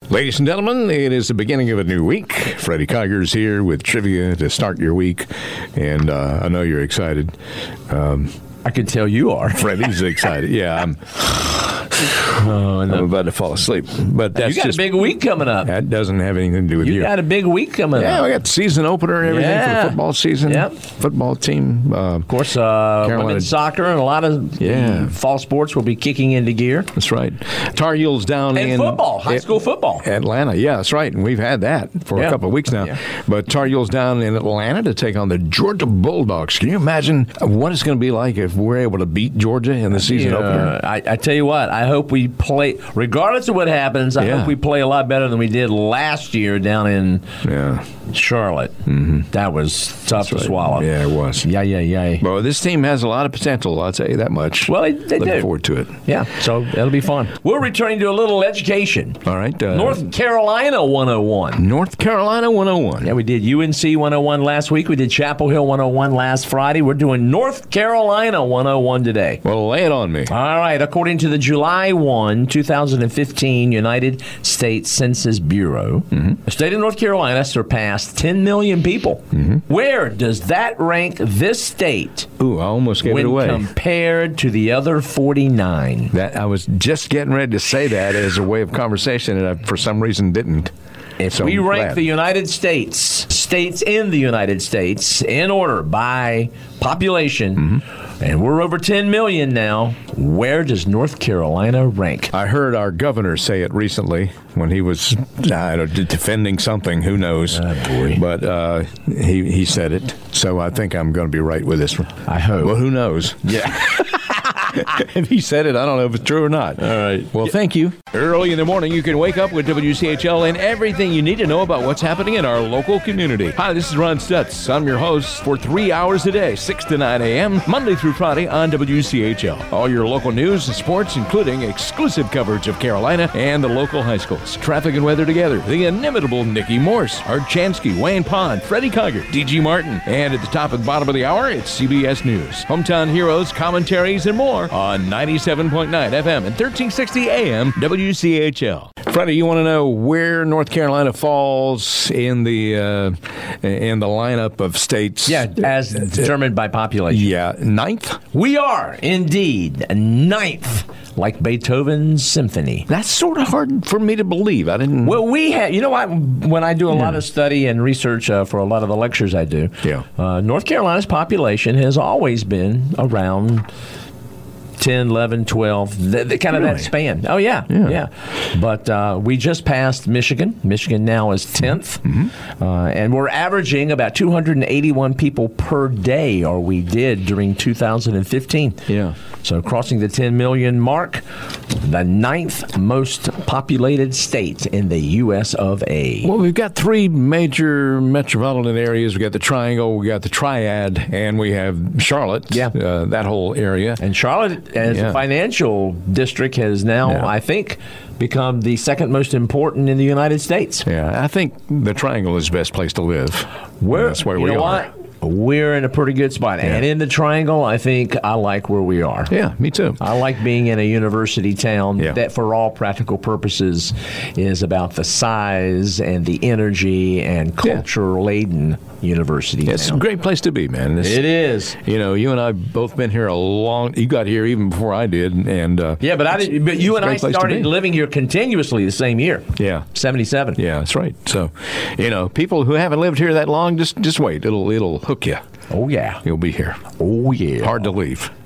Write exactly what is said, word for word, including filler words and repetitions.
Ladies and gentlemen, it is the beginning of a new week. Freddie Kiger's here with trivia to start your week, and uh, I know you're excited. Um, I can tell you are. Freddie's excited. Yeah, I'm. Oh, I'm about to fall asleep. But that's you got just, a big week coming up. That doesn't have anything to do with you. You got a big week coming yeah, up. Yeah, we got the season opener and everything yeah. for the football season. Yep. Football team. Uh, of course, uh, Carolina, women's soccer and a lot of yeah. fall sports will be kicking into gear. That's right. Tar Heels down and in football, high at, school football. Atlanta. Yeah, that's right. And we've had that for yeah. a couple of weeks now. Yeah. But Tar Heels down in Atlanta to take on the Georgia Bulldogs. Can you imagine what it's going to be like if we're able to beat Georgia in the season yeah. opener? I, I tell you what, I hope we play, regardless of what happens, I yeah. hope we play a lot better than we did last year down in yeah. Charlotte. Mm-hmm. That was tough That's to right. swallow. Yeah, it was. Yeah, yeah, yeah. Well, this team has a lot of potential, I'll tell you that much. Well, they, they Looking do. forward to it. Yeah, so that'll be fun. We're returning to a little education. All right. Uh, North Carolina one oh one. North Carolina one oh one. Yeah, we did U N C one oh one last week. We did Chapel Hill one oh one last Friday. We're doing North Carolina one oh one today. Well, lay it on me. All right. According to the July first, twenty fifteen United States Census Bureau, mm-hmm. the state of North Carolina surpassed ten million people. Mm-hmm. Where does that rank this state? Ooh, I almost gave when it away. Compared to the other forty-nine. That I was just getting ready to say that as a way of conversation, and I, for some reason, didn't. If so we I'm rank glad. the United States, states in the United States, in order by population, mm-hmm. and we're over ten million now, where does North Carolina rank? I heard our governor say it recently when he was I don't know, defending something, who knows. Oh, boy. But uh, he, he said it, so I think I'm going to be right with this one. I hope. Well, who knows? Yeah. If he said it, I don't know if it's true or not. All right. Well, thank you. Early in the morning, you can wake up with W C H L and everything you need to know about what's happening in our local community. Hi, this is Ron Stutz. I'm your host for three hours a day, six to nine a.m., Monday through Friday on W C H L. All your local news and sports, including exclusive coverage of Carolina and the local high schools. Traffic and weather together. The inimitable Nikki Morse, Art Chansky, Wayne Pond, Freddie Kiger, D G Martin. And at the top and bottom of the hour, it's C B S News. Hometown heroes, commentaries, and more on ninety-seven point nine F M and thirteen sixty A M W C H L. Freddie, you want to know where North Carolina falls in the uh, in the lineup of states? Yeah, as determined by population. Yeah, ninth? We are indeed ninth, like Beethoven's symphony. That's sort of hard for me to believe. I didn't. Well, we have, you know what, when I do a yeah. lot of study and research uh, for a lot of the lectures I do, yeah. uh, North Carolina's population has always been around ten, eleven, twelve, the, the, kind of really? that span. Oh, yeah, yeah. yeah. But uh, we just passed Michigan. Michigan now is tenth. Mm-hmm. Uh, and we're averaging about two hundred eighty-one people per day, or we did during two thousand fifteen. Yeah. So crossing the ten million mark, the ninth most populated state in the U S of A. Well, we've got three major metropolitan areas. We've got the Triangle, we got the Triad, and we have Charlotte, yeah. uh, that whole area. And Charlotte, as yeah. a financial district, has now, yeah. I think, become the second most important in the United States. Yeah, I think the Triangle is the best place to live. Where, That's where you we know are. What? We're in a pretty good spot. Yeah. And in the Triangle, I think I like where we are. Yeah, me too. I like being in a university town yeah. that, for all practical purposes, is about the size and the energy and culture-laden yeah. university yeah, town. It's a great place to be, man. It's, it is. You know, you and I both been here a long. You got here even before I did, and uh, yeah, but I did. But you and I started living here continuously the same year. Yeah, seventy-seven. Yeah, that's right. So, you know, people who haven't lived here that long, just just wait. It'll it'll hook you. Oh, yeah. You'll be here. Oh, yeah. Hard to leave.